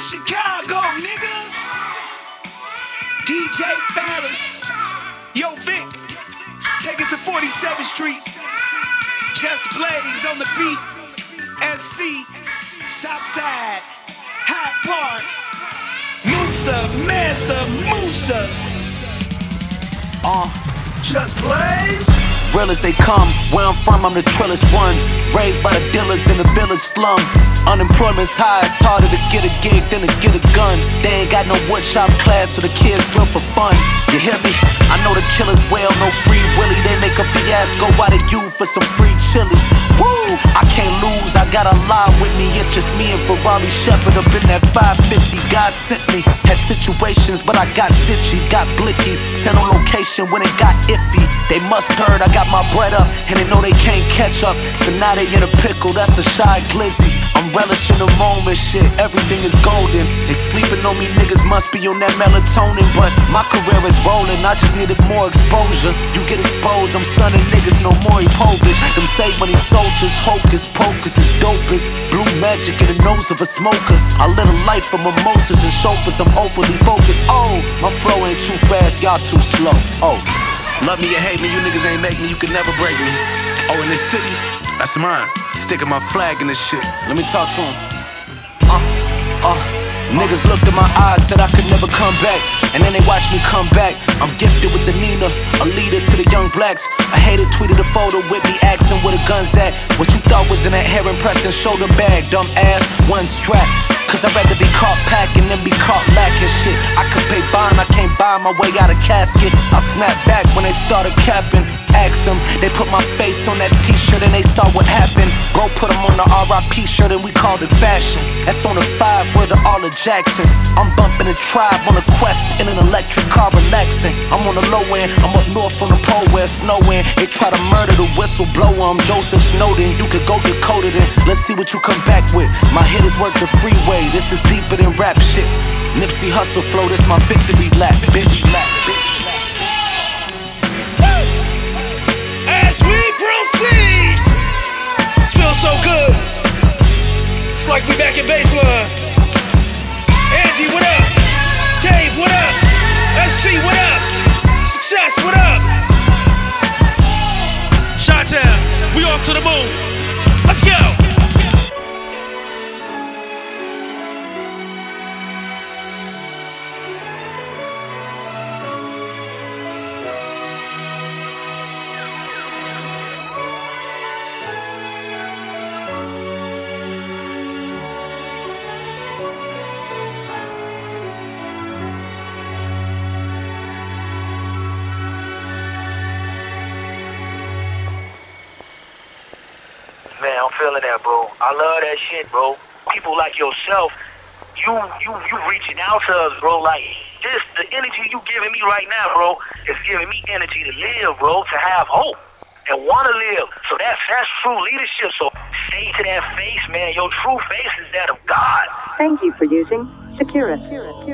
Chicago, nigga. DJ Palace. Yo, Vic. Take it to 47th Street. Just Blaze on the beat. SC. Southside. Hyde Park. Musa, Mansa, Musa. Just Blaze. Real as they come, where I'm from, I'm the trillest one. Raised by the dealers in the village slum. Unemployment's high, it's harder to get a gig than to get a gun. They ain't got no woodshop class, so the kids drill for fun. You hear me? I know the killers well, no free willy. They make a fiasco out of you for some free chili. Woo! I can't lose, I got a lot with me. It's just me and Ferrari Shepherd up in that 550. God sent me, had situations, but I got sitchy. Got blickies, sent on location when it got iffy. They must heard I got my bread up, and they know they can't catch up. So now they in a pickle, that's a shy glizzy. I'm relishing the moment, shit, everything is golden. They sleeping on me, niggas must be on that melatonin. But my career is rolling, I just needed more exposure. You get exposed, I'm sunning niggas, no more Povich. Them save money soldiers, hocus pocus is dopest. Blue magic in the nose of a smoker. I live a life for mimosas and chauffeurs, I'm overly focused. Oh, my flow ain't too fast, y'all too slow. Oh, love me or hate me, you niggas ain't make me, you can never break me. Oh, in this city, that's mine. Sticking my flag in this shit. Let me talk to him. Niggas looked in my eyes, said I could never come back, and then they watched me come back. I'm gifted with the Nina, a leader to the young blacks. I hated tweeted a photo with me asking where the guns at. What you thought was in that Heron Preston shoulder bag, dumb ass, one strap. Cause I'd rather be caught packing than be caught lacking shit. I could pay bond, I can't buy my way out of casket. I snapped back when they started capping. Ask them, they put my face on that t-shirt and they saw what happened. Bro put them on the RIP shirt and we called it fashion. That's on the 5 with all the Jacksons. I'm bumping a tribe on a quest in an electric car relaxing. I'm on the low end, I'm up north from the pole where it's snowing. They try to murder the whistleblower, I'm Joseph Snowden. You could go decode it in, let's see what you come back with. My hitters work the freeway, this is deeper than rap shit. Nipsey Hussle flow, this my victory lap, bitch. As we proceed, it feels so good. It's like we back in baseline. Andy, what up? Dave, what up? SC, what up? Success, what up? Chi-Town, we off to the moon. Let's go. Man, I'm feeling that, bro. I love that shit, bro. People like yourself, you reaching out to us, bro. Like this, the energy you giving me right now, bro, is giving me energy to live, bro, to have hope and want to live. So that's true leadership. So stay to that face, man. Your true face is that of God. Thank you for using Securus.